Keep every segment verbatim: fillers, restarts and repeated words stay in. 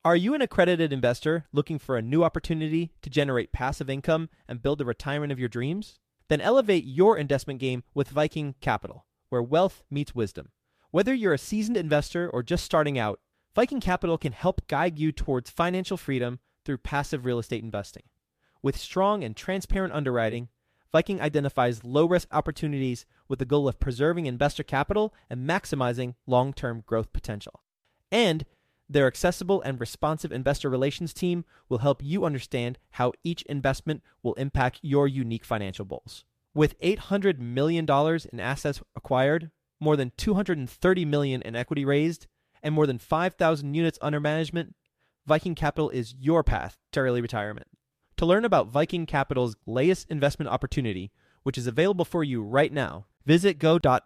Are you an accredited investor looking for a new opportunity to generate passive income and build the retirement of your dreams? Then elevate your investment game with Viking Capital, where wealth meets wisdom. Whether you're a seasoned investor or just starting out, Viking Capital can help guide you towards financial freedom through passive real estate investing. With strong and transparent underwriting, Viking identifies low-risk opportunities with the goal of preserving investor capital and maximizing long-term growth potential. And their accessible and responsive investor relations team will help you understand how each investment will impact your unique financial goals. With eight hundred million dollars in assets acquired, more than two hundred thirty million dollars in equity raised, and more than five thousand units under management, Viking Capital is your path to early retirement. To learn about Viking Capital's latest investment opportunity, which is available for you right now, visit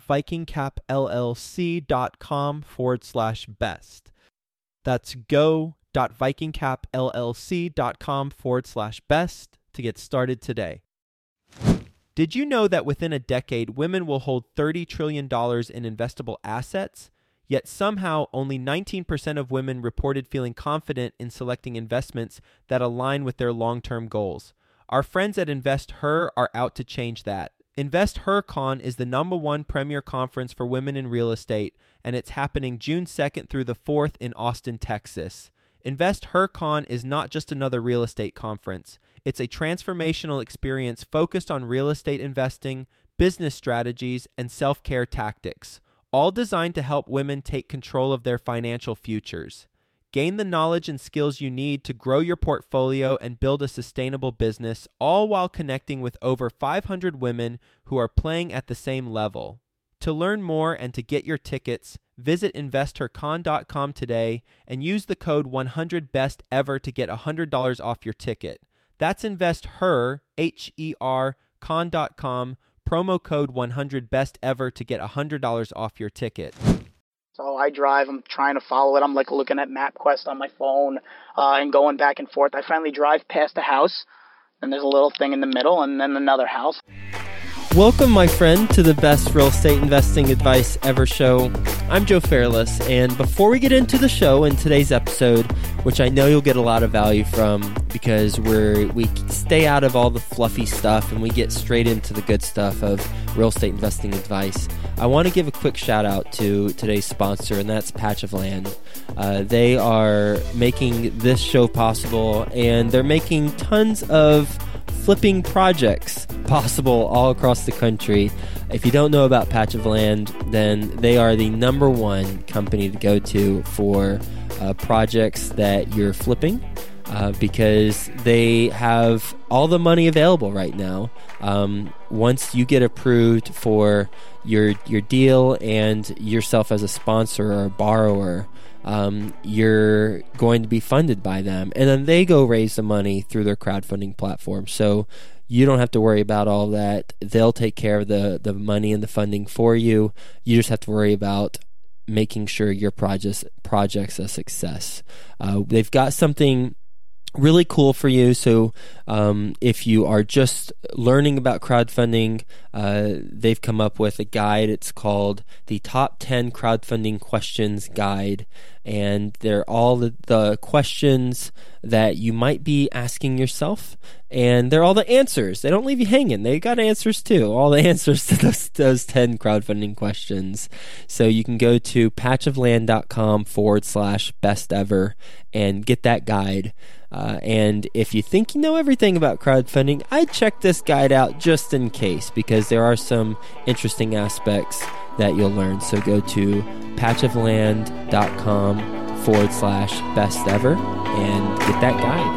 go.vikingcapllc.com forward slash best. That's go.vikingcapllc.com forward slash best to get started today. Did you know that within a decade, women will hold thirty trillion dollars in investable assets? Yet somehow only nineteen percent of women reported feeling confident in selecting investments that align with their long-term goals. Our friends at InvestHer are out to change that. InvestHerCon is the number one premier conference for women in real estate, and it's happening June second through the fourth in Austin, Texas. InvestHerCon is not just another real estate conference. It's a transformational experience focused on real estate investing, business strategies, and self-care tactics, all designed to help women take control of their financial futures. Gain the knowledge and skills you need to grow your portfolio and build a sustainable business, all while connecting with over five hundred women who are playing at the same level. To learn more and to get your tickets, visit investor con dot com today and use the code one hundred best ever to get one hundred dollars off your ticket. That's InvestHer, H E R, con dot com, promo code one hundred best ever to get one hundred dollars off your ticket. So I drive, I'm trying to follow it. I'm like looking at MapQuest on my phone uh, and going back and forth. I finally drive past a house, and there's a little thing in the middle, and then another house. Welcome, my friend, to the Best Real Estate Investing Advice Ever show. I'm Joe Fairless, and before we get into the show in today's episode, which I know you'll get a lot of value from because we're we stay out of all the fluffy stuff and we get straight into the good stuff of real estate investing advice, I want to give a quick shout out to today's sponsor, and that's Patch of Land. Uh, they are making this show possible, and they're making tons of flipping projects possible all across the country. If you don't know about Patch of Land, then they are the number one company to go to for uh, projects that you're flipping uh, because they have all the money available right now. Um, once you get approved for your your deal and yourself as a sponsor or a borrower, Um, you're going to be funded by them, and then they go raise the money through their crowdfunding platform. So you don't have to worry about all that. They'll take care of the, the money and the funding for you. You just have to worry about making sure your project's, project's a success. Uh, they've got something really cool for you. So um, if you are just learning about crowdfunding, uh, they've come up with a guide. It's called the Top ten Crowdfunding Questions Guide. And they're all the, the questions that you might be asking yourself. And they're all the answers. They don't leave you hanging. They got answers too. All the answers to those, those ten crowdfunding questions. So you can go to patchofland.com forward slash best ever and get that guide. Uh, and if you think you know everything about crowdfunding, I'd check this guide out just in case, because there are some interesting aspects that you'll learn. So go to patchofland.com forward slash best ever and get that guide.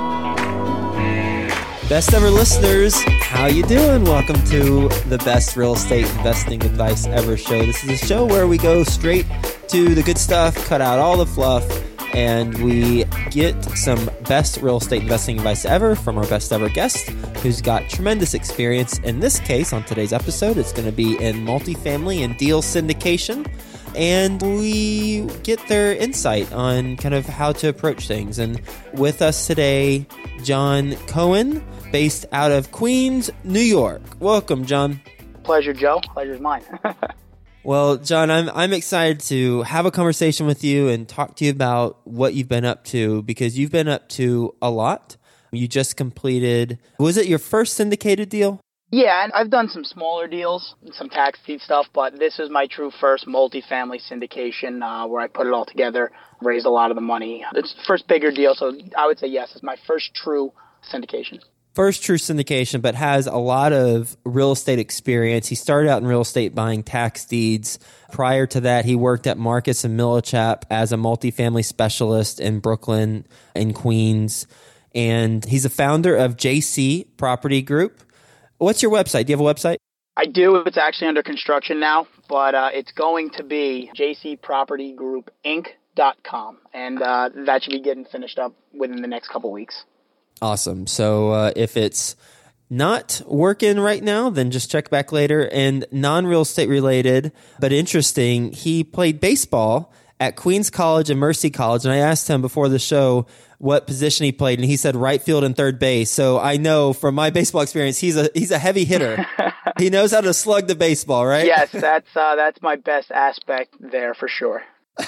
Best ever listeners, how you doing? Welcome to the Best Real Estate Investing Advice Ever show. This is a show where we go straight to the good stuff, cut out all the fluff, and we get some best real estate investing advice ever from our best ever guest, who's got tremendous experience. In this case, on today's episode, it's going to be in multifamily and deal syndication. And we get their insight on kind of how to approach things. And with us today, John Cohen, based out of Queens, New York. Welcome, John. Pleasure, Joe. Pleasure's mine. Well, John, I'm I'm excited to have a conversation with you and talk to you about what you've been up to, because you've been up to a lot. You just completed, was it your first syndicated deal? Yeah, and I've done some smaller deals, some tax deed stuff, but this is my true first multifamily syndication uh, where I put it all together, raised a lot of the money. It's the first bigger deal, so I would say yes, it's my first true syndication. First true syndication, but has a lot of real estate experience. He started out in real estate buying tax deeds. Prior to that, he worked at Marcus and Millichap as a multifamily specialist in Brooklyn and Queens. And he's a founder of J C Property Group. What's your website? Do you have a website? I do. It's actually under construction now, but uh, it's going to be j c property group inc dot com, and uh, that should be getting finished up within the next couple weeks. Awesome. So uh, if it's not working right now, then just check back later. And non-real estate related, but interesting, he played baseball at Queens College and Mercy College. And I asked him before the show what position he played, and he said right field and third base. So I know from my baseball experience, he's a he's a heavy hitter. He knows how to slug the baseball, right? Yes, that's uh, that's my best aspect there for sure.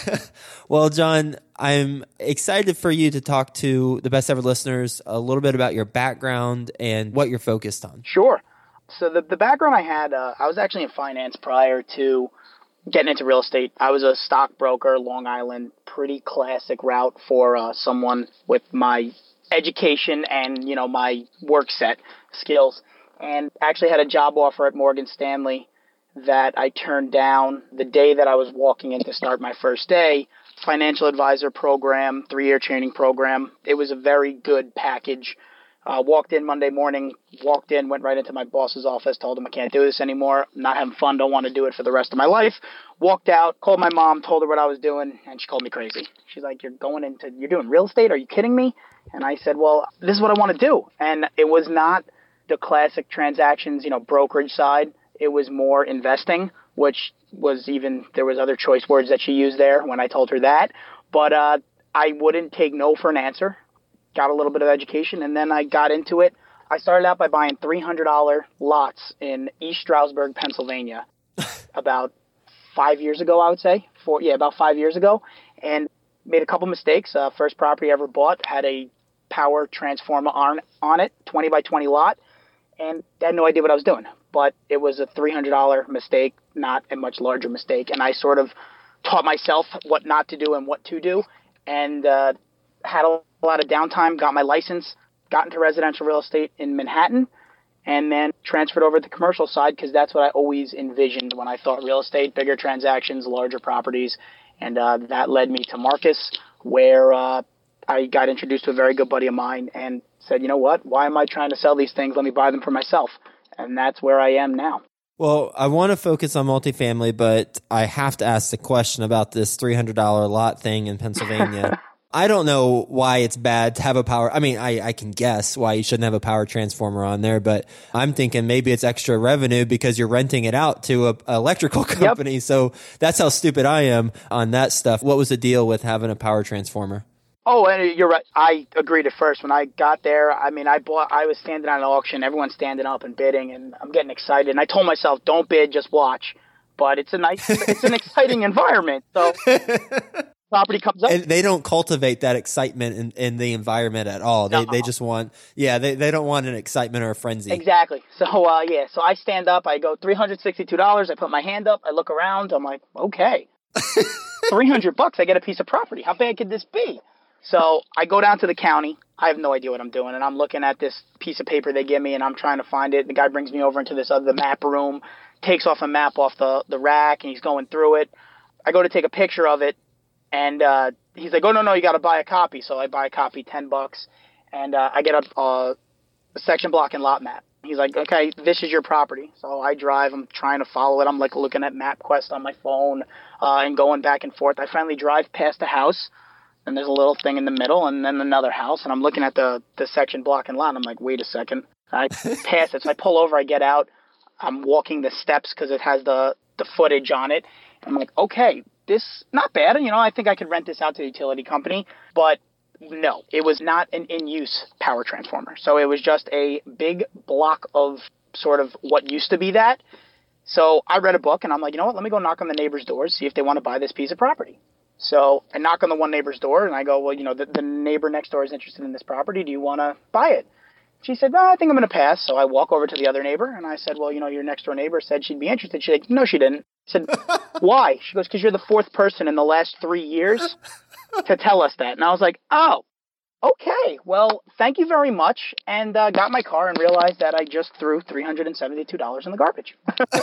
Well, John, I'm excited for you to talk to the Best Ever listeners a little bit about your background and what you're focused on. Sure. So the the background I had, uh, I was actually in finance prior to getting into real estate. I was a stockbroker, Long Island, pretty classic route for uh, someone with my education and, you know, my work set skills. And actually had a job offer at Morgan Stanley that I turned down the day that I was walking in to start my first day. Financial advisor program, three-year training program. It was a very good package. Uh, walked in Monday morning, walked in, went right into my boss's office, told him I can't do this anymore. I'm not having fun, don't want to do it for the rest of my life. Walked out, called my mom, told her what I was doing, and she called me crazy. She's like, you're going into, you're doing real estate? Are you kidding me? And I said, well, this is what I want to do. And it was not the classic transactions, you know, brokerage side. It was more investing, which was even, there was other choice words that she used there when I told her that. But uh, I wouldn't take no for an answer. Got a little bit of education, and then I got into it. I started out by buying three hundred dollars lots in East Stroudsburg, Pennsylvania, about five years ago, I would say. Four, yeah, about five years ago, and made a couple mistakes. Uh, first property I ever bought had a power transformer on, on it, twenty by twenty lot, and I had no idea what I was doing. But it was a three hundred dollars mistake, not a much larger mistake. And I sort of taught myself what not to do and what to do, and uh, had a lot of downtime, got my license, got into residential real estate in Manhattan, and then transferred over to the commercial side because that's what I always envisioned when I thought real estate, bigger transactions, larger properties. And uh, that led me to Marcus, where uh, I got introduced to a very good buddy of mine and said, you know what, why am I trying to sell these things? Let me buy them for myself. And that's where I am now. Well, I want to focus on multifamily, but I have to ask the question about this three hundred dollars lot thing in Pennsylvania. I don't know why it's bad to have a power. I mean, I, I can guess why you shouldn't have a power transformer on there, but I'm thinking maybe it's extra revenue because you're renting it out to a, a electrical company. Yep. So that's how stupid I am on that stuff. What was the deal with having a power transformer? Oh, and you're right. I agreed at first. When I got there, I mean, I bought. I was standing on an auction. Everyone's standing up and bidding, and I'm getting excited. And I told myself, don't bid, just watch. But it's a nice, it's an exciting environment. So property comes up. And they don't cultivate that excitement in, in the environment at all. They no. they just want, yeah, they, they don't want an excitement or a frenzy. Exactly. So, uh, yeah, so I stand up. I go three hundred sixty-two dollars. I put my hand up. I look around. I'm like, okay, three hundred bucks. I get a piece of property. How bad could this be? So I go down to the county. I have no idea what I'm doing. And I'm looking at this piece of paper they give me, and I'm trying to find it. The guy brings me over into this other map room, takes off a map off the, the rack, and he's going through it. I go to take a picture of it, and uh, he's like, oh, no, no, you got to buy a copy. So I buy a copy, ten bucks, and uh, I get a, a, a section block and lot map. He's like, okay, this is your property. So I drive. I'm trying to follow it. I'm like looking at MapQuest on my phone uh, and going back and forth. I finally drive past the house. And there's a little thing in the middle, and then another house, and I'm looking at the, the section block and lot, and I'm like, wait a second. I pass it, so I pull over, I get out, I'm walking the steps because it has the, the footage on it, and I'm like, okay, this, not bad, you know, I think I could rent this out to the utility company, but no, it was not an in-use power transformer. So it was just a big block of sort of what used to be that, So I read a book, and I'm like, you know what? Let me go knock on the neighbor's doors, see if they want to buy this piece of property. So I knock on the one neighbor's door, and I go, well, you know, the, the neighbor next door is interested in this property. Do you want to buy it? She said, no, I think I'm going to pass. So I walk over to the other neighbor, and I said, well, you know, your next door neighbor said she'd be interested. She's like, no, she didn't. I said, why? She goes, because you're the fourth person in the last three years to tell us that. And I was like, oh, okay, well, thank you very much. And uh, got my car and realized that I just threw three hundred seventy-two dollars in the garbage.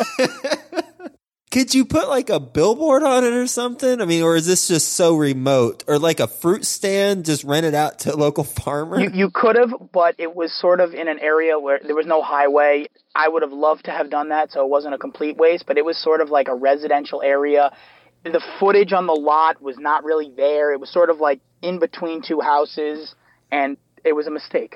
Could you put like a billboard on it or something? I mean, or is this just so remote? Or like a fruit stand, just rent it out to a local farmer? You, you could have, but it was sort of in an area where there was no highway. I would have loved to have done that, so it wasn't a complete waste, but it was sort of like a residential area. The footage on the lot was not really there. It was sort of like in between two houses, and it was a mistake.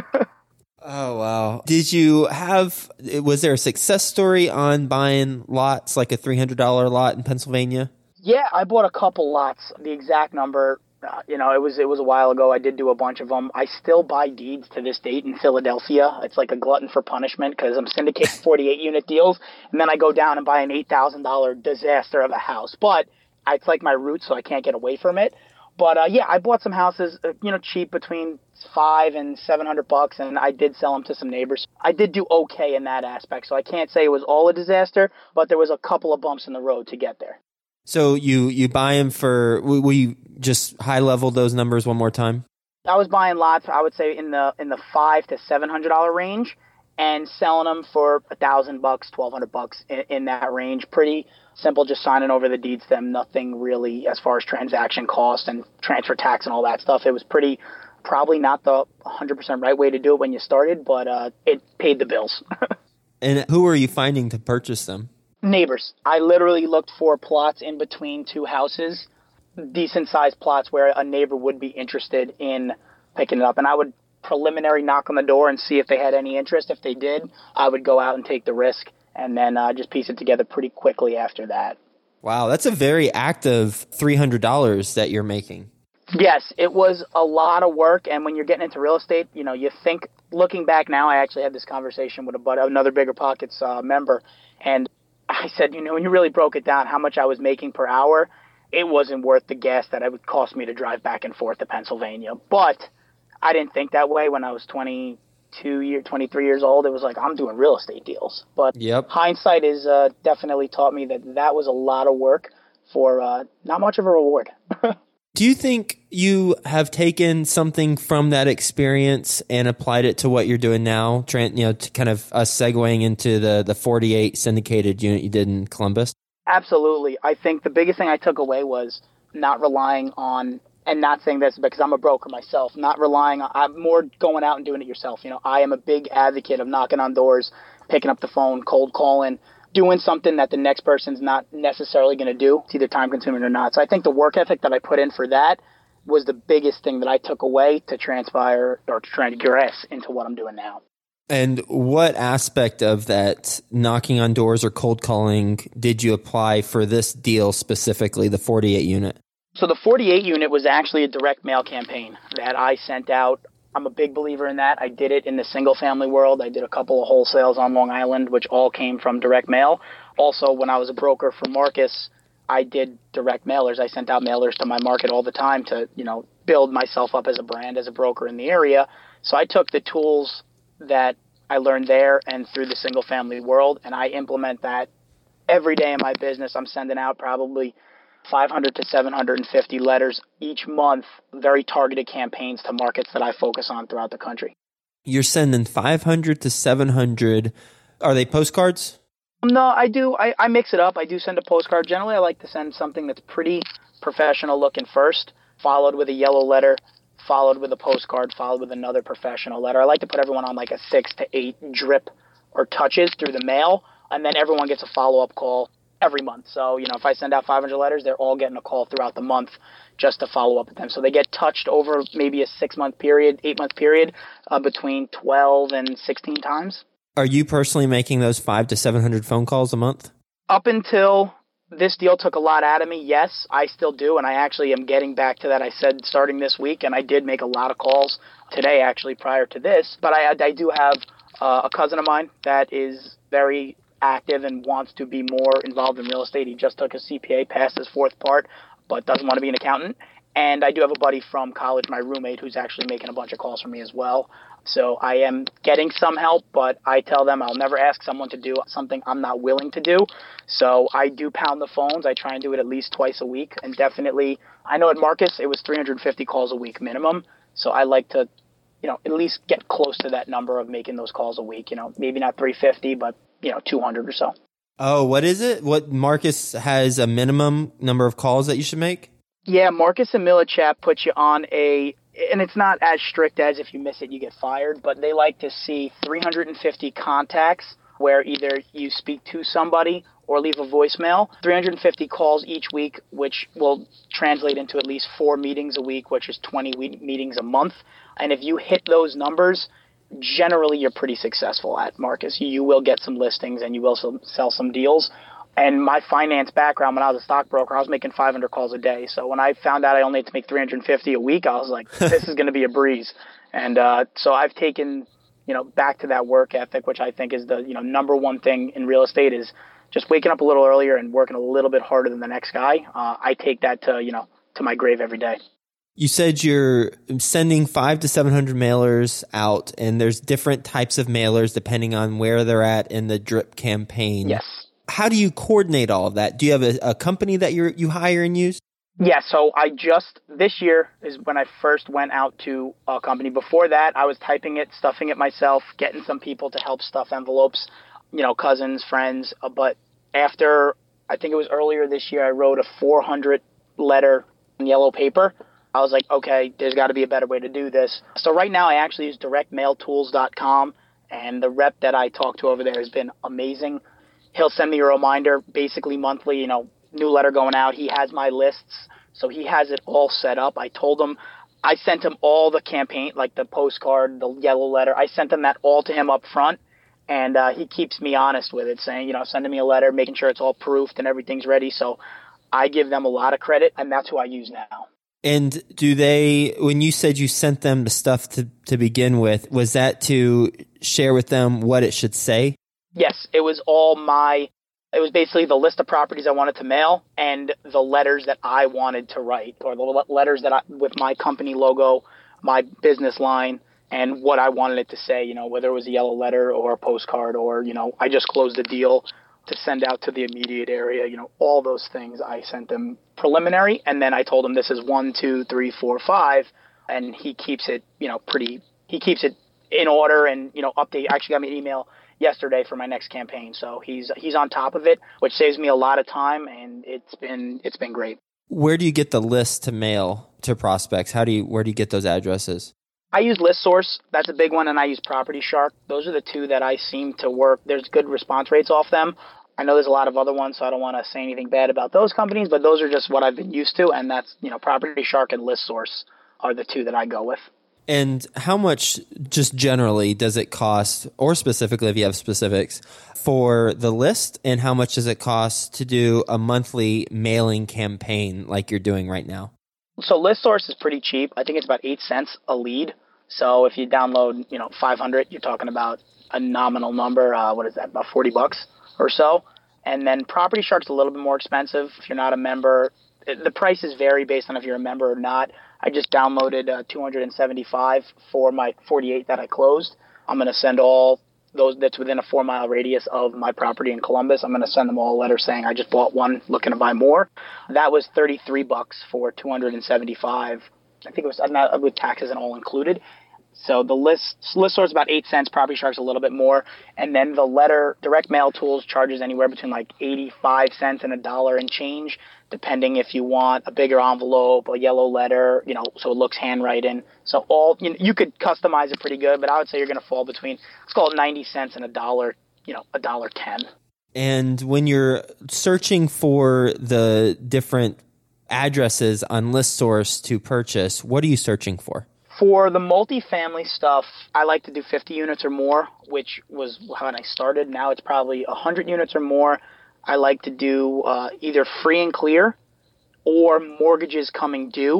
Oh, wow. Did you have, was there a success story on buying lots, like a three hundred dollars lot in Pennsylvania? Yeah, I bought a couple lots. The exact number, uh, you know, it was it was a while ago. I did do a bunch of them. I still buy deeds to this date in Philadelphia. It's like a glutton for punishment because I'm syndicating forty-eight unit deals, and then I go down and buy an eight thousand dollars disaster of a house. But it's like my roots, so I can't get away from it. But uh, yeah, I bought some houses, uh, you know, cheap between five and seven hundred bucks, and I did sell them to some neighbors. I did do okay in that aspect, so I can't say it was all a disaster, but there was a couple of bumps in the road to get there. So you you buy them for? Will you just high level those numbers one more time? I was buying lots, I would say in the in the five to seven hundred dollar range, and selling them for a thousand bucks, twelve hundred bucks in, in that range. Pretty simple, just signing over the deeds to them. Nothing really as far as transaction cost and transfer tax and all that stuff. It was pretty, probably not the one hundred percent right way to do it when you started, but uh, it paid the bills. And who are you finding to purchase them? Neighbors. I literally looked for plots in between two houses, decent sized plots where a neighbor would be interested in picking it up. And I would preliminary knock on the door and see if they had any interest. If they did, I would go out and take the risk and then uh, just piece it together pretty quickly after that. Wow, that's a very active three hundred dollars that you're making. Yes, it was a lot of work. And when you're getting into real estate, you know, you think, looking back now, I actually had this conversation with a buddy, another Bigger Pockets uh, member. And I said, you know, when you really broke it down, how much I was making per hour, it wasn't worth the gas that it would cost me to drive back and forth to Pennsylvania. But I didn't think that way when I was twenty-two, year, twenty-three years old. It was like, I'm doing real estate deals. But yep. Hindsight is uh, definitely taught me that that was a lot of work for uh, not much of a reward. Do you think you have taken something from that experience and applied it to what you're doing now? You know, to kind of us segueing into the, the forty-eight syndicated unit you did in Columbus? Absolutely. I think the biggest thing I took away was not relying on, and not saying this because I'm a broker myself, not relying on, I'm more going out and doing it yourself. You know, I am a big advocate of knocking on doors, picking up the phone, cold calling, doing something that the next person's not necessarily going to do. It's either time consuming or not. So I think the work ethic that I put in for that was the biggest thing that I took away to transpire or to transgress into what I'm doing now. And what aspect of that knocking on doors or cold calling did you apply for this deal specifically, the forty-eight unit? So the forty-eight unit was actually a direct mail campaign that I sent out. I'm a big believer in that. I did it in the single family world. I did a couple of wholesales on Long Island, which all came from direct mail. Also, when I was a broker for Marcus, I did direct mailers. I sent out mailers to my market all the time to, you know, build myself up as a brand, as a broker in the area. So I took the tools that I learned there and through the single family world, and I implement that every day in my business. I'm sending out probably five hundred to seven hundred fifty letters each month, very targeted campaigns to markets that I focus on throughout the country. You're sending five hundred to seven hundred. Are they postcards? No, I do. I, I mix it up. I do send a postcard. Generally, I like to send something that's pretty professional looking first, followed with a yellow letter, followed with a postcard, followed with another professional letter. I like to put everyone on like a six to eight drip or touches through the mail, and then everyone gets a follow-up call every month. So, you know, if I send out five hundred letters, they're all getting a call throughout the month just to follow up with them. So they get touched over maybe a six-month period, eight-month period, uh, between twelve and sixteen times. Are you personally making those five to seven hundred phone calls a month? Up until this deal took a lot out of me, yes, I still do, and I actually am getting back to that. I said starting this week, and I did make a lot of calls today, actually, prior to this. But I, I do have uh, a cousin of mine that is very active and wants to be more involved in real estate. He just took his C P A, passed his fourth part, but doesn't want to be an accountant. And I do have a buddy from college, my roommate, who's actually making a bunch of calls for me as well. So I am getting some help, but I tell them I'll never ask someone to do something I'm not willing to do. So I do pound the phones. I try and do it at least twice a week. And definitely, I know at Marcus, it was three hundred fifty calls a week minimum. So I like to, you know, at least get close to that number of making those calls a week. You know, maybe not three hundred fifty, but, you know, two hundred or so. Oh, what is it? What Marcus has a minimum number of calls that you should make? Yeah, Marcus and Millichap put you on a, and it's not as strict as if you miss it, you get fired, but they like to see three hundred fifty contacts where either you speak to somebody or leave a voicemail, three hundred fifty calls each week, which will translate into at least four meetings a week, which is twenty meetings a month. And if you hit those numbers, generally you're pretty successful at Marcus. You will get some listings and you will sell some deals. And my finance background, when I was a stockbroker, I was making five hundred calls a day. So when I found out I only had to make three hundred fifty a week, I was like, this is going to be a breeze. And uh, so I've taken, you know, back to that work ethic, which I think is the, you know, number one thing in real estate is just waking up a little earlier and working a little bit harder than the next guy. Uh, I take that to, you know, to my grave every day. You said you're sending five to seven hundred mailers out, and there's different types of mailers depending on where they're at in the drip campaign. Yes. How do you coordinate all of that? Do you have a, a company that you you hire and use? Yeah, so I just, this year is when I first went out to a company. Before that, I was typing it, stuffing it myself, getting some people to help stuff envelopes, you know, cousins, friends. Uh, but after, I think it was earlier this year, I wrote a four hundred letter in yellow paper. I was like, okay, there's got to be a better way to do this. So right now I actually use direct mail tools dot com, and the rep that I talk to over there has been amazing. He'll send me a reminder basically monthly, you know, new letter going out. He has my lists, so he has it all set up. I told him, I sent him all the campaign, like the postcard, the yellow letter. I sent him that all to him up front, and uh, he keeps me honest with it, saying, you know, sending me a letter, making sure it's all proofed and everything's ready. So I give them a lot of credit, and that's who I use now. And do they, when you said you sent them the stuff to, to begin with, was that to share with them what it should say? Yes, it was all my, it was basically the list of properties I wanted to mail and the letters that I wanted to write, or the letters that I, with my company logo, my business line, and what I wanted it to say, you know, whether it was a yellow letter or a postcard or, you know, I just closed the deal to send out to the immediate area, you know, all those things I sent them preliminary. And then I told him this is one, two, three, four, five. And he keeps it, you know, pretty, he keeps it in order and, you know, update. Actually got me an email yesterday for my next campaign. So he's, he's on top of it, which saves me a lot of time. And it's been, it's been great. Where do you get the list to mail to prospects? How do you, where do you get those addresses? I use ListSource. That's a big one. And I use Property Shark. Those are the two that I seem to work. There's good response rates off them. I know there's a lot of other ones, so I don't want to say anything bad about those companies, but those are just what I've been used to. And that's, you know, Property Shark and ListSource are the two that I go with. And how much, just generally, does it cost, or specifically if you have specifics, for the list? And how much does it cost to do a monthly mailing campaign like you're doing right now? So ListSource is pretty cheap. I think it's about eight cents a lead. So if you download, you know, five hundred, you're talking about a nominal number. Uh, what is that? About forty bucks or so. And then Property Shark's a little bit more expensive. If you're not a member, the prices vary based on if you're a member or not. I just downloaded uh, two hundred seventy-five for my forty-eight that I closed. I'm going to send all those that's within a four mile radius of my property in Columbus. I'm going to send them all a letter saying I just bought one, looking to buy more. That was thirty-three bucks for two hundred seventy-five. I think it was not with taxes and all included. So the list ListSource is about eight cents. Property Shark's a little bit more. And then the letter, Direct Mail Tools charges anywhere between like eighty-five cents and a dollar and change, depending if you want a bigger envelope, a yellow letter, you know, so it looks handwritten. So all, you know, you could customize it pretty good, but I would say you're going to fall between, let's call it ninety cents and a dollar, you know, a dollar ten. And when you're searching for the different addresses on ListSource to purchase, what are you searching for? For the multifamily stuff, I like to do fifty units or more, which was when I started. Now it's probably one hundred units or more. I like to do uh, either free and clear or mortgages coming due.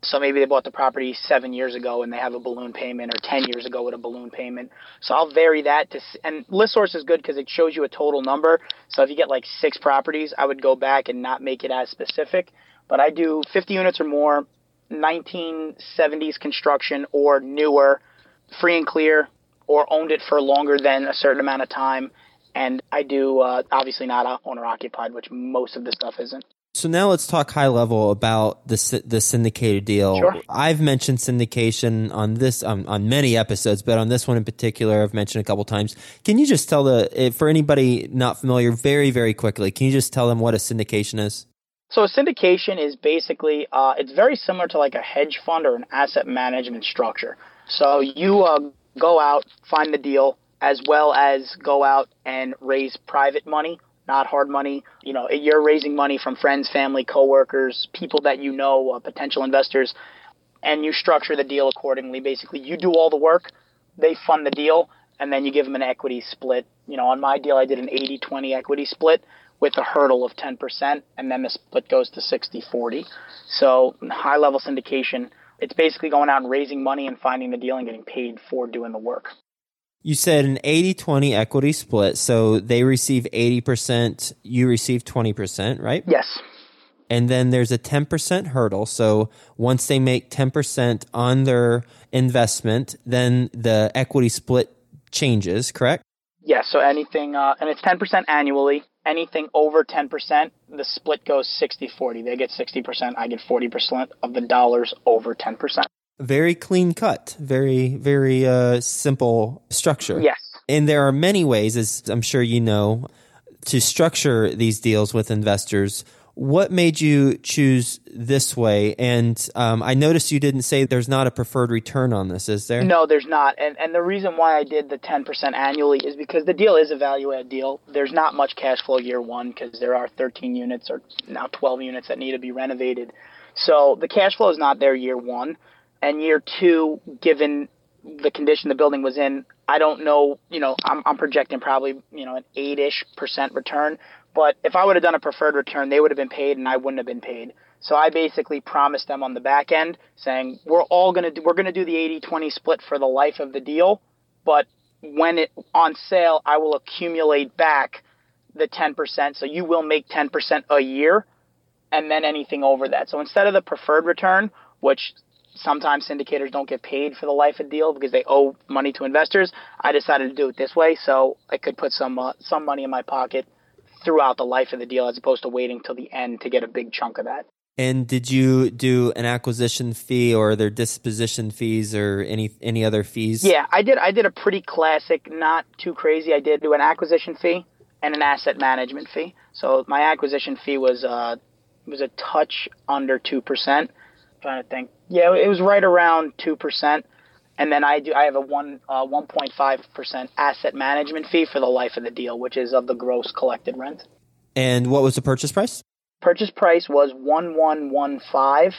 So maybe they bought the property seven years ago and they have a balloon payment, or ten years ago with a balloon payment. So I'll vary that to, and ListSource is good because it shows you a total number. So if you get like six properties, I would go back and not make it as specific. But I do fifty units or more, nineteen seventies construction or newer, free and clear, or owned it for longer than a certain amount of time. And I do, uh, obviously not owner occupied, which most of the stuff isn't. So now let's talk high level about the the syndicated deal. Sure. I've mentioned syndication on this um, on many episodes, but on this one in particular, I've mentioned a couple times. Can you just tell the for anybody not familiar, very very quickly? Can you just tell them what a syndication is? So a syndication is basically uh, it's very similar to like a hedge fund or an asset management structure. So you uh, go out, find the deal, as well as go out and raise private money. Not hard money. You know, you're raising money from friends, family, coworkers, people that you know, uh, potential investors, and you structure the deal accordingly. Basically, you do all the work, they fund the deal, and then you give them an equity split. You know, on my deal, I did an eighty twenty equity split with a hurdle of ten percent, and then the split goes to sixty forty. So high-level syndication, it's basically going out and raising money and finding the deal and getting paid for doing the work. You said an eighty twenty equity split, so they receive eighty percent, you receive twenty percent, right? Yes. And then there's a ten percent hurdle, so once they make ten percent on their investment, then the equity split changes, correct? Yes, so anything, uh, and it's ten percent annually. Anything over ten percent, the split goes sixty forty. They get sixty percent, I get forty percent of the dollars over ten percent. Very clean cut, very, very uh, simple structure. Yes. And there are many ways, as I'm sure you know, to structure these deals with investors. What made you choose this way? And um, I noticed you didn't say there's not a preferred return on this, is there? No, there's not. And and the reason why I did the ten percent annually is because the deal is a value-add deal. There's not much cash flow year one because there are thirteen units or now twelve units that need to be renovated. So the cash flow is not there year one. And year two, given the condition the building was in, I don't know, you know, I'm, I'm projecting probably, you know, an eight-ish percent return. But if I would have done a preferred return, they would have been paid and I wouldn't have been paid. So I basically promised them on the back end saying, we're all going to do, we're going to do the eighty twenty split for the life of the deal. But when it on sale, I will accumulate back the ten percent. So you will make ten percent a year and then anything over that. So instead of the preferred return, which sometimes syndicators don't get paid for the life of the deal because they owe money to investors, I decided to do it this way so I could put some uh, some money in my pocket throughout the life of the deal as opposed to waiting till the end to get a big chunk of that. And did you do an acquisition fee or are there disposition fees or any any other fees? Yeah, I did I did a pretty classic, not too crazy. I did do an acquisition fee and an asset management fee. So my acquisition fee was uh was a touch under two percent. Trying to think. Yeah, it was right around two percent. And then I do I have a one uh, one point five percent asset management fee for the life of the deal, which is of the gross collected rent. And what was the purchase price? Purchase price was one one one five.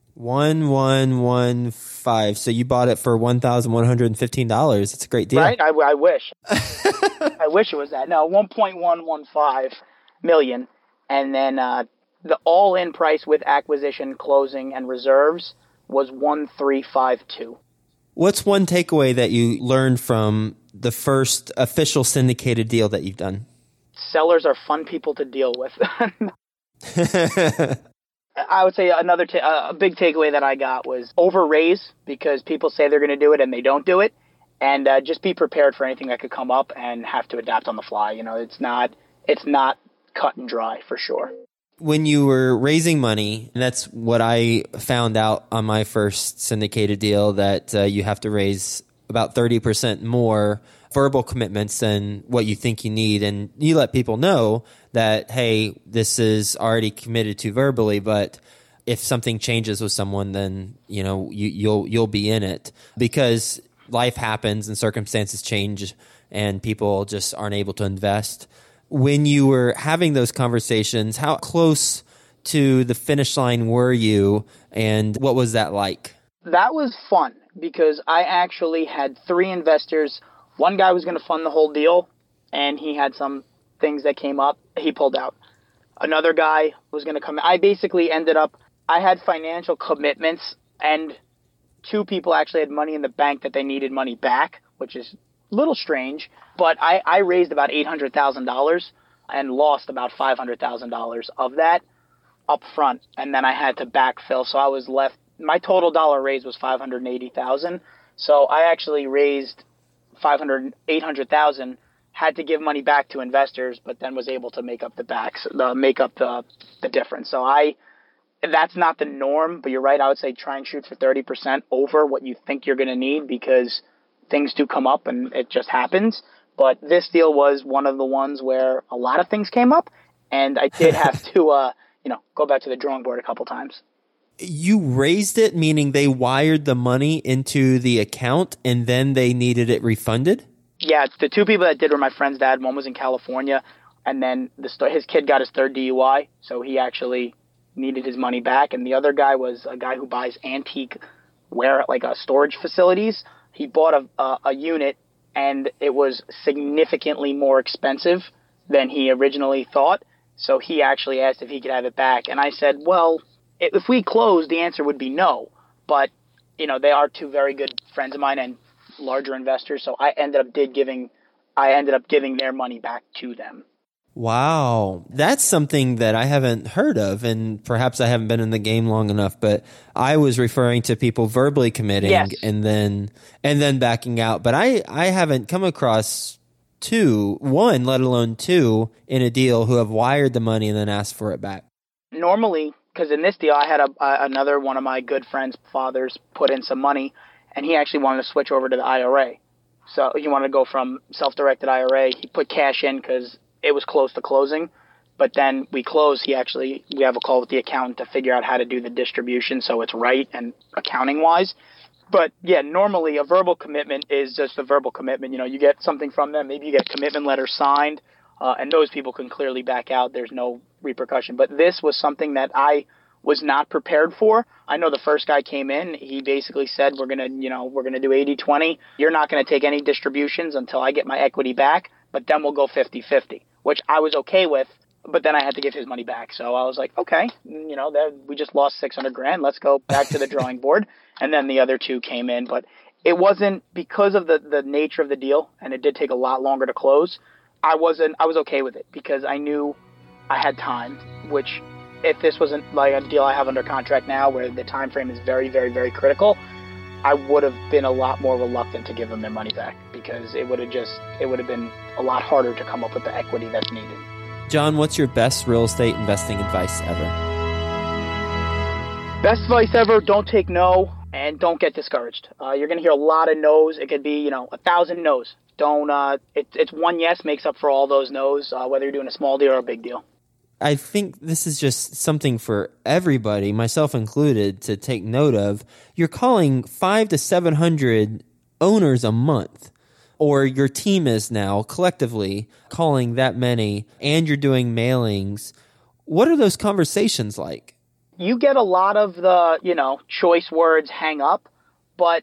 one one one five. So you bought it for one thousand one hundred fifteen dollars. It's a great deal. Right? I, I wish. I wish it was that. No, one point one one five million. And then uh, the all-in price with acquisition, closing, and reserves was one three five two. What's one takeaway that you learned from the first official syndicated deal that you've done? Sellers are fun people to deal with. I would say another ta- a big takeaway that I got was over-raise because people say they're going to do it and they don't do it. And uh, just be prepared for anything that could come up and have to adapt on the fly. You know, it's not it's not cut and dry for sure. When you were raising money, and that's what I found out on my first syndicated deal, that uh, you have to raise about thirty percent more verbal commitments than what you think you need. And you let people know that, hey, this is already committed to verbally, but if something changes with someone, then, you know, you, you'll you'll be in it. Because life happens and circumstances change and people just aren't able to invest. When you were having those conversations, how close to the finish line were you, and what was that like? That was fun because I actually had three investors. One guy was going to fund the whole deal, and he had some things that came up. He pulled out. Another guy was going to come. I basically ended up, I had financial commitments and two people actually had money in the bank that they needed money back, which is a little strange. But I, I raised about eight hundred thousand dollars and lost about five hundred thousand dollars of that up front, and then I had to backfill. So I was left, my total dollar raise was five hundred eighty thousand dollars. So I actually raised five hundred, eight hundred thousand dollars, had to give money back to investors, but then was able to make up the backs, the make up the the difference. So I, that's not the norm, but you're right. I would say try and shoot for thirty percent over what you think you're going to need, because things do come up and it just happens. But this deal was one of the ones where a lot of things came up, and I did have to, uh, you know, go back to the drawing board a couple times. You raised it, meaning they wired the money into the account and then they needed it refunded? Yeah, the two people that did were my friend's dad. One was in California, and then the, his kid got his third D U I, so he actually needed his money back. And the other guy was a guy who buys antique ware, like uh, storage facilities. He bought a, a, a unit, and it was significantly more expensive than he originally thought. So he actually asked if he could have it back. And I said, well, if we closed, the answer would be no. But, you know, they are two very good friends of mine and larger investors. So I ended up did giving, I ended up giving their money back to them. Wow. That's something that I haven't heard of, and perhaps I haven't been in the game long enough, but I was referring to people verbally committing yes. and then, and then backing out. But I, I haven't come across two, one, let alone two in a deal who have wired the money and then asked for it back. Normally, because in this deal, I had a, uh, another one of my good friends' fathers put in some money, and he actually wanted to switch over to the I R A. So he wanted to go from self-directed I R A. He put cash in because it was close to closing. But then we closed. He actually, we have a call with the accountant to figure out how to do the distribution so it's right and accounting-wise. But yeah, normally a verbal commitment is just a verbal commitment. You know, you get something from them. Maybe you get commitment letters signed, uh, and those people can clearly back out. There's no repercussion. But this was something that I was not prepared for. I know the first guy came in, he basically said, we're going to, you know, we're going to do eighty twenty. You're not going to take any distributions until I get my equity back, but then we'll go fifty-fifty, which I was okay with. But then I had to give his money back. So I was like, okay, you know, that we just lost six hundred grand. Let's go back to the drawing board. And then the other two came in, but it wasn't because of the, the nature of the deal. And it did take a lot longer to close. I wasn't, I was okay with it because I knew I had time, which if this wasn't like a deal I have under contract now where the time frame is very, very, very critical, I would have been a lot more reluctant to give them their money back because it would have just, it would have been a lot harder to come up with the equity that's needed. John, what's your best real estate investing advice ever? Best advice ever, don't take no and don't get discouraged. Uh, you're going to hear a lot of no's. It could be, you know, a thousand no's. Don't, uh, it, it's one yes makes up for all those no's, uh, whether you're doing a small deal or a big deal. I think this is just something for everybody, myself included, to take note of. You're calling five to seven hundred owners a month, or your team is now collectively calling that many, and you're doing mailings. What are those conversations like? You get a lot of the, you know, choice words hang up, but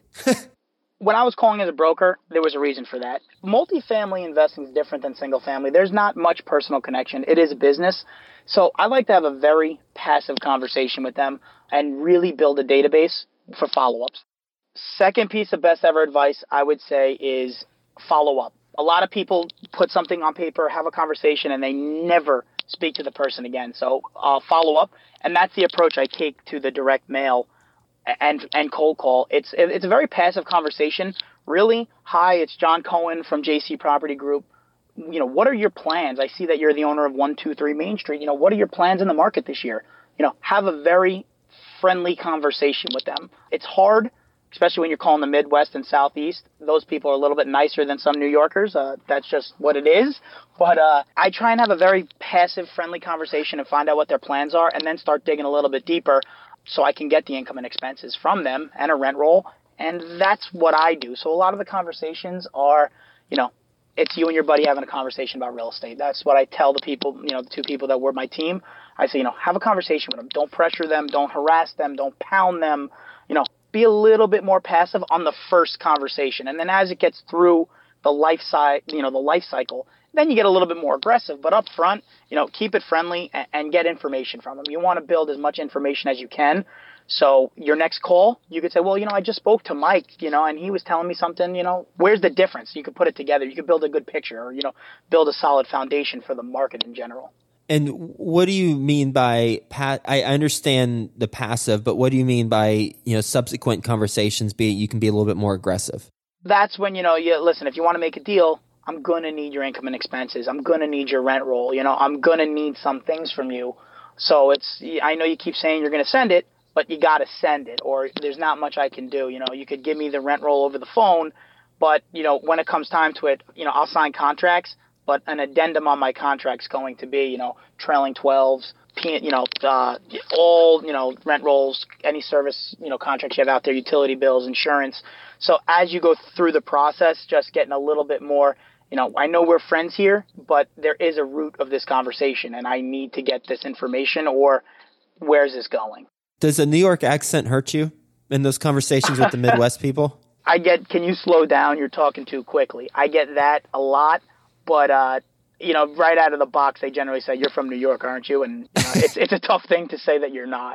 when I was calling as a broker, there was a reason for that. Multifamily investing is different than single family. There's not much personal connection. It is a business. So I like to have a very passive conversation with them and really build a database for follow-ups. Second piece of best ever advice I would say is follow up. A lot of people put something on paper, have a conversation, and they never speak to the person again. So uh, follow up, and that's the approach I take to the direct mail and and cold call. It's it's a very passive conversation. Really, hi, it's John Cohen from J C Property Group. You know, what are your plans? I see that you're the owner of one two three Main Street. You know, what are your plans in the market this year? You know, have a very friendly conversation with them. It's hard, especially when you're calling the Midwest and Southeast. Those people are a little bit nicer than some New Yorkers. Uh, that's just what it is. But uh, I try and have a very passive, friendly conversation and find out what their plans are and then start digging a little bit deeper so I can get the income and expenses from them and a rent roll. And that's what I do. So a lot of the conversations are, you know, it's you and your buddy having a conversation about real estate. That's what I tell the people, you know, the two people that were my team. I say, you know, have a conversation with them. Don't pressure them. Don't harass them. Don't pound them. You know, be a little bit more passive on the first conversation. And then as it gets through the life side, you know, the life cycle, then you get a little bit more aggressive. But up front, you know, keep it friendly and, and get information from them. You want to build as much information as you can So your next call, you could say, well, you know, I just spoke to Mike, you know, and he was telling me something, you know, where's the difference? You could put it together. You could build a good picture or, you know, build a solid foundation for the market in general. And what do you mean by, pa- I understand the passive, but what do you mean by, you know, subsequent conversations, be you can be a little bit more aggressive? That's when, you know, you listen, if you want to make a deal, I'm going to need your income and expenses. I'm going to need your rent roll. You know, I'm going to need some things from you. So it's, I know you keep saying you're going to send it, but you got to send it, or there's not much I can do. You know, you could give me the rent roll over the phone, but, you know, when it comes time to it, you know, I'll sign contracts, but an addendum on my contract's going to be, you know, trailing twelves, you know, uh, all, you know, rent rolls, any service, you know, contracts you have out there, utility bills, insurance. So as you go through the process, just getting a little bit more, you know, I know we're friends here, but there is a root of this conversation, and I need to get this information, or where's this going? Does a New York accent hurt you in those conversations with the Midwest people? I get, can you slow down? You're talking too quickly. I get that a lot, but, uh, you know, right out of the box, they generally say, you're from New York, aren't you? And you know, it's it's a tough thing to say that you're not.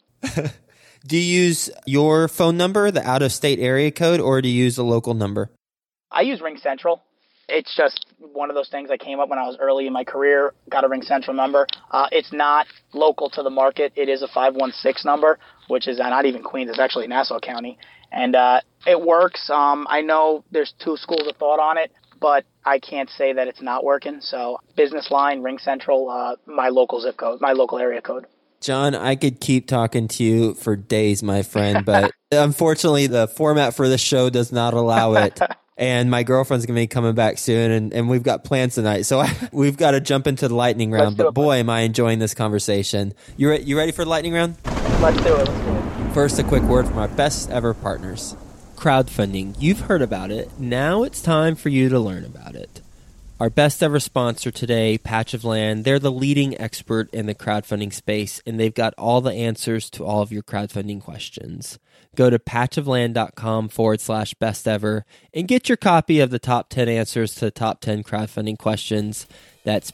Do you use your phone number, the out-of-state area code, or do you use a local number? I use Ring Central. It's just one of those things that came up when I was early in my career, got a Ring Central number. Uh, it's not local to the market. It is a five one six number, which is not even Queens. It's actually Nassau County. And uh, it works. Um, I know there's two schools of thought on it, but I can't say that it's not working. So business line, Ring Central, uh, my local zip code, my local area code. John, I could keep talking to you for days, my friend, but unfortunately the format for this show does not allow it. And my girlfriend's going to be coming back soon, and, and we've got plans tonight. So I, we've got to jump into the lightning round. But boy, am I enjoying this conversation. You, re- you ready for the lightning round? Let's do it. Let's do it. First, a quick word from our best ever partners. Crowdfunding. You've heard about it. Now it's time for you to learn about it. Our best ever sponsor today, Patch of Land. They're the leading expert in the crowdfunding space, and they've got all the answers to all of your crowdfunding questions. Go to patchofland.com forward slash best ever and get your copy of the top ten answers to the top ten crowdfunding questions. That's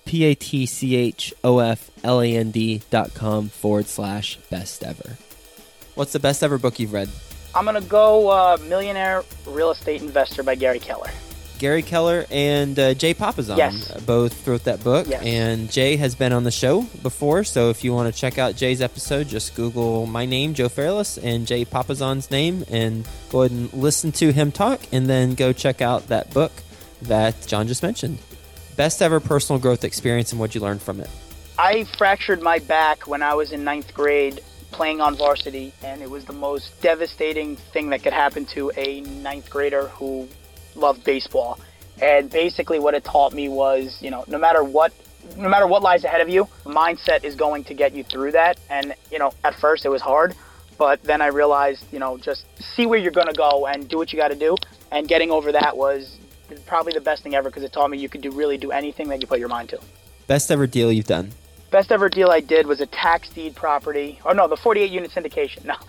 P-A-T-C-H-O-F-L-A-N-D dot com forward slash best ever. What's the best ever book you've read? I'm going to go uh, Millionaire Real Estate Investor by Gary Keller. Gary Keller and uh, Jay Papasan yes. both wrote that book. Yes. And Jay has been on the show before, so if you want to check out Jay's episode, just Google my name, Joe Fairless, and Jay Papasan's name, and go ahead and listen to him talk, and then go check out that book that John just mentioned. Best ever personal growth experience, and what you learned from it? I fractured my back when I was in ninth grade playing on varsity, and it was the most devastating thing that could happen to a ninth grader who loved baseball. And basically what it taught me was, you know, no matter what no matter what lies ahead of you, mindset is going to get you through that. And, you know, at first it was hard, but then I realized, you know, just see where you're going to go and do what you got to do. And getting over that was probably the best thing ever, because it taught me you could do really do anything that you put your mind to. Best ever deal you've done? Best ever deal I did was a tax deed property. Oh, no, the forty-eight unit syndication. No.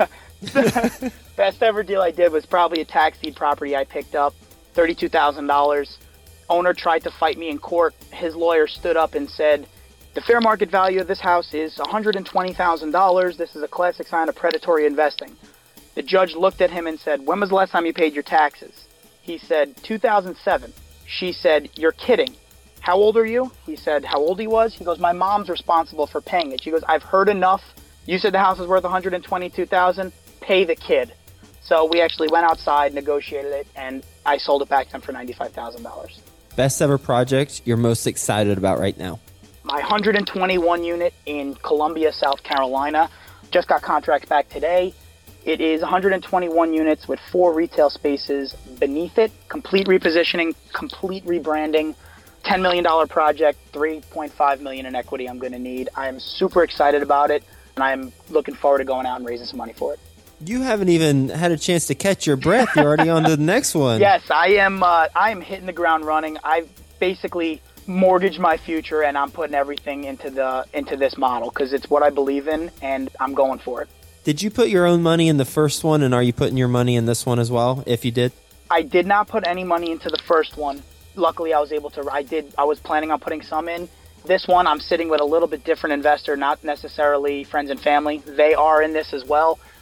Best ever deal I did was probably a tax deed property I picked up, thirty-two thousand dollars. Owner tried to fight me in court. His lawyer stood up and said, the fair market value of this house is one hundred twenty thousand dollars. This is a classic sign of predatory investing. The judge looked at him and said, when was the last time you paid your taxes? He said, two thousand seven. She said, you're kidding. How old are you? He said how old he was. He goes, my mom's responsible for paying it. She goes, I've heard enough. You said the house is worth one hundred twenty-two thousand dollars. Pay the kid. So we actually went outside, negotiated it, and I sold it back to him for ninety-five thousand dollars. Best ever project you're most excited about right now? My one hundred twenty-one unit in Columbia, South Carolina. Just got contracts back today. It is one hundred twenty-one units with four retail spaces beneath it. Complete repositioning, complete rebranding. ten million dollars project, three point five million dollars in equity I'm going to need. I am super excited about it, and I'm looking forward to going out and raising some money for it. You haven't even had a chance to catch your breath. You're already on to the next one. Yes, I am. Uh, I am hitting the ground running. I've basically mortgaged my future, and I'm putting everything into the into this model because it's what I believe in, and I'm going for it. Did you put your own money in the first one, and are you putting your money in this one as well, if you did? I did not put any money into the first one. Luckily, I was able to. I did. I was planning on putting some in. This one, I'm sitting with a little bit different investor, not necessarily friends and family. They are in this as well.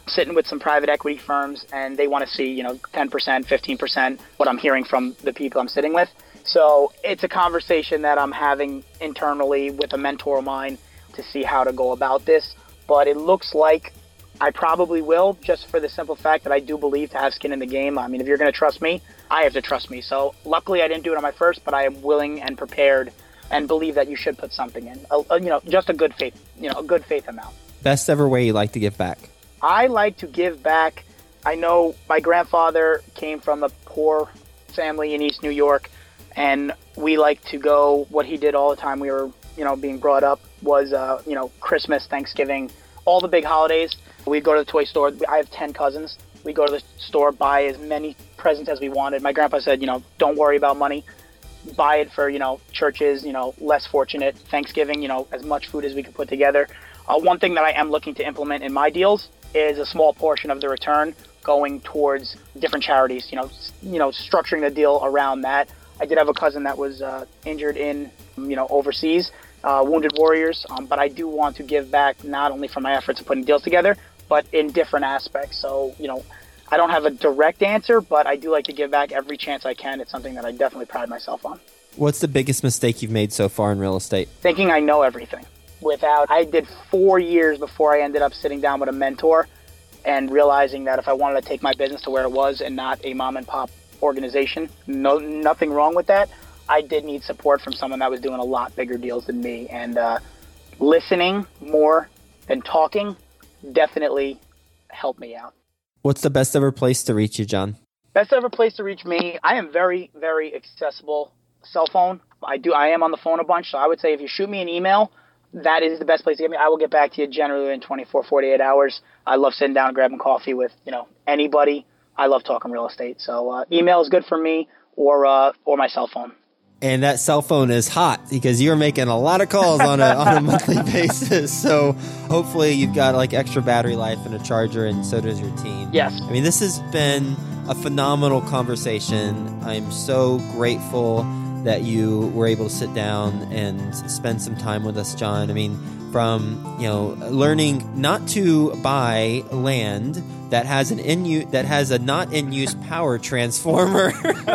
sitting with some private equity firms, and they want to see, you know, ten percent, fifteen percent, what I'm hearing from the people I'm sitting with. So it's a conversation that I'm having internally with a mentor of mine to see how to go about this. But it looks like I probably will, just for the simple fact that I do believe to have skin in the game. I mean, if you're going to trust me, I have to trust me. So luckily I didn't do it on my first, but I am willing and prepared and believe that you should put something in, a, a, you know, just a good faith, you know, a good faith amount. Best ever way you like to give back? I like to give back. I know my grandfather came from a poor family in East New York, and we like to go, what he did all the time we were, you know, being brought up was, uh, you know, Christmas, Thanksgiving, all the big holidays. We'd go to the toy store. I have ten cousins. We'd go to the store, buy as many presents as we wanted. My grandpa said, you know, don't worry about money. Buy it for, you know, churches, you know, less fortunate. Thanksgiving, you know, as much food as we could put together. Uh, one thing that I am looking to implement in my deals is a small portion of the return going towards different charities, you know, you know, structuring the deal around that. I did have a cousin that was uh, injured in, you know, overseas, uh, Wounded Warriors, um, but I do want to give back not only from my efforts of putting deals together, but in different aspects. So, you know, I don't have a direct answer, but I do like to give back every chance I can. It's something that I definitely pride myself on. What's the biggest mistake you've made so far in real estate? Thinking I know everything. Without, I did four years before I ended up sitting down with a mentor and realizing that if I wanted to take my business to where it was and not a mom and pop organization, no, nothing wrong with that. I did need support from someone that was doing a lot bigger deals than me, and uh, listening more than talking definitely helped me out. What's the best ever place to reach you, John? Best ever place to reach me. I am very, very accessible. Cell phone. I do. I am on the phone a bunch, so I would say if you shoot me an email, that is the best place to get me. I will get back to you generally in twenty-four, forty-eight hours. I love sitting down and grabbing coffee with, you know, anybody. I love talking real estate. So uh, email is good for me, or uh, or my cell phone. And that cell phone is hot because you're making a lot of calls on a on a monthly basis. So hopefully you've got like extra battery life and a charger, and so does your team. Yes. I mean, this has been a phenomenal conversation. I'm so grateful that you were able to sit down and spend some time with us, John. I mean, from, you know, learning not to buy land that has an in use, that has a not in use power transformer.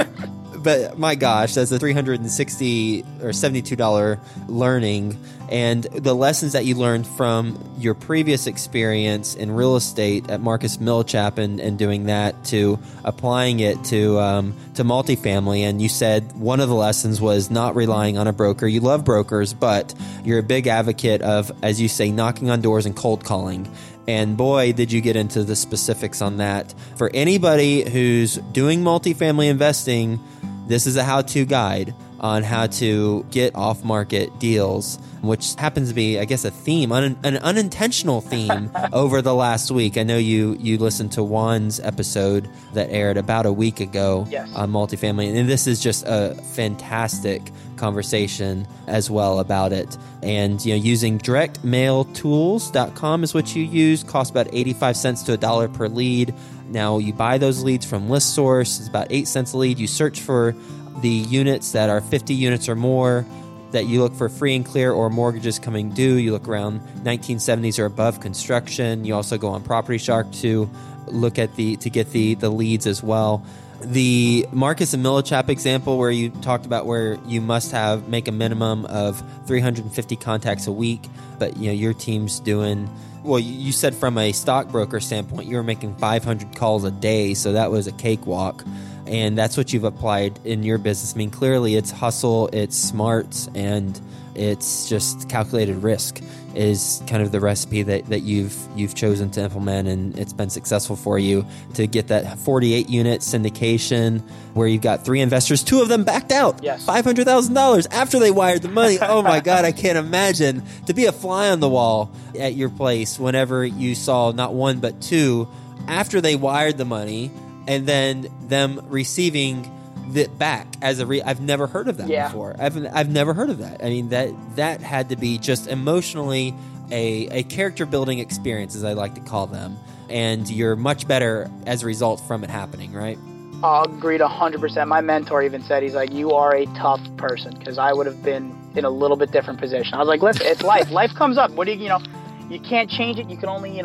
But my gosh, that's a three hundred sixty or seventy-two dollars learning. And the lessons that you learned from your previous experience in real estate at Marcus Millichap and, and doing that to applying it to um, to multifamily. And you said one of the lessons was not relying on a broker. You love brokers, but you're a big advocate of, as you say, knocking on doors and cold calling. And boy, did you get into the specifics on that. For anybody who's doing multifamily investing, this is a how-to guide on how to get off-market deals, which happens to be, I guess, a theme, un- an unintentional theme over the last week. I know you you listened to Juan's episode that aired about a week ago yes. on multifamily, and this is just a fantastic conversation as well about it. And you know, using direct mail tools dot com is what you use. Costs about eighty-five cents to a dollar per lead. Now you buy those leads from ListSource. It's about eight cents a lead. You search for the units that are fifty units or more, that you look for free and clear or mortgages coming due. You look around nineteen seventies or above construction. You also go on Property Shark to look at the to get the the leads as well. The Marcus and Millichap example where you talked about where you must have make a minimum of three hundred fifty contacts a week, but you know your team's doing. Well, you said from a stockbroker standpoint, you were making five hundred calls a day, so that was a cakewalk. And that's what you've applied in your business. I mean, clearly it's hustle, it's smart, and it's just calculated risk is kind of the recipe that, that you've you've chosen to implement, and it's been successful for you to get that forty-eight unit syndication where you've got three investors, two of them backed out, yes. five hundred thousand dollars after they wired the money. Oh my God, I can't imagine to be a fly on the wall at your place whenever you saw not one but two after they wired the money, and then them receiving it back as a re- I've never heard of that yeah. before. I've I've never heard of that. I mean, that that had to be just emotionally a a character building experience, as I like to call them. And you're much better as a result from it happening, right? I'll agree one hundred percent. My mentor even said, he's like, you are a tough person, because I would have been in a little bit different position. I was like, listen, it's life. Life comes up. What do you, you know, you can't change it. You can only, you know,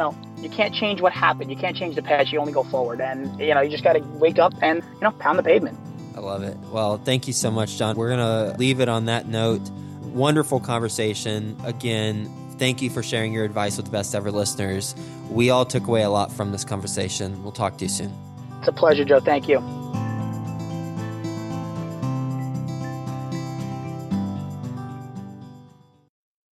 You can't change what happened. You can't change the past. You only go forward. And, you know, you just got to wake up and, you know, pound the pavement. I love it. Well, thank you so much, John. We're going to leave it on that note. Wonderful conversation. Again, thank you for sharing your advice with the Best Ever listeners. We all took away a lot from this conversation. We'll talk to you soon. It's a pleasure, Joe. Thank you.